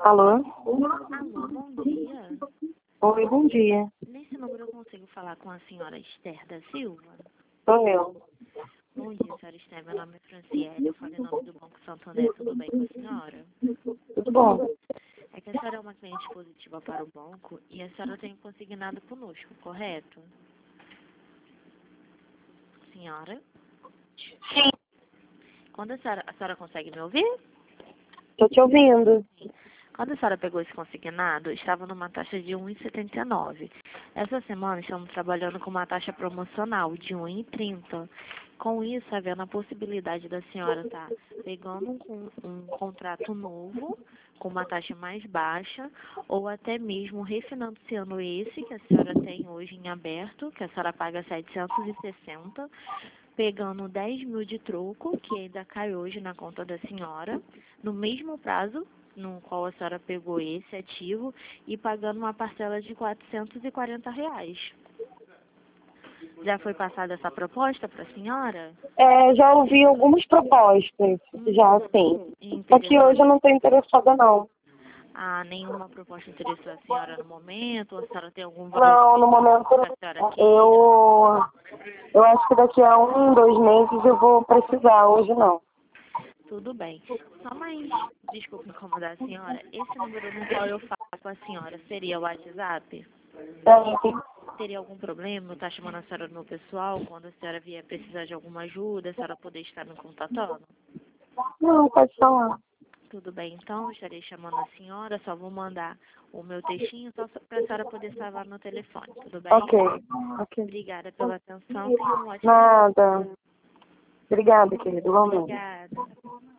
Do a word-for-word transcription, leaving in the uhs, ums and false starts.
Alô? Alô, bom dia. Oi, bom dia. Nesse número eu consigo falar com a senhora Esther da Silva? Sou eu. Bom dia, senhora Esther. Meu nome é Franciele, eu falo em nome do Banco Santander. Tudo bem com a senhora? Tudo bom? É que a senhora é uma cliente positiva para o banco e a senhora tem consignado conosco, correto? Senhora? Sim. Quando a senhora, a senhora consegue me ouvir? Tô te ouvindo. Quando a senhora pegou esse consignado, estava numa taxa de um vírgula setenta e nove. Essa semana estamos trabalhando com uma taxa promocional de um vírgula trinta. Com isso, havendo a possibilidade da senhora estar pegando um, con- um contrato novo, com uma taxa mais baixa, ou até mesmo refinanciando esse que a senhora tem hoje em aberto, que a senhora paga setecentos e sessenta, pegando dez mil de troco, que ainda cai hoje na conta da senhora, no mesmo prazo no qual a senhora pegou esse ativo e pagando uma parcela de quatrocentos e quarenta reais. Já foi passada essa proposta para a senhora? É, já ouvi algumas propostas, já sim. Só que hoje eu não tô interessada, não. Ah, nenhuma proposta interessou a senhora no momento? Ou a senhora tem algum valor Não, no momento que a senhora queira? eu, eu acho que daqui a um, dois meses eu vou precisar, hoje não. Tudo bem. Só mais, desculpa incomodar a senhora, esse número no qual eu falo com a senhora seria o WhatsApp? É, Teria algum problema eu estar chamando a senhora no meu pessoal quando a senhora vier precisar de alguma ajuda, a senhora poder estar me contatando? não, pode falar. Tudo bem, então, eu estarei chamando a senhora, só vou mandar o meu textinho só para a senhora poder salvar no telefone, tudo bem? Ok, ok. Obrigada pela atenção, tenha um ótimo dia. Nada. Obrigada, querido. Igualmente. Obrigada.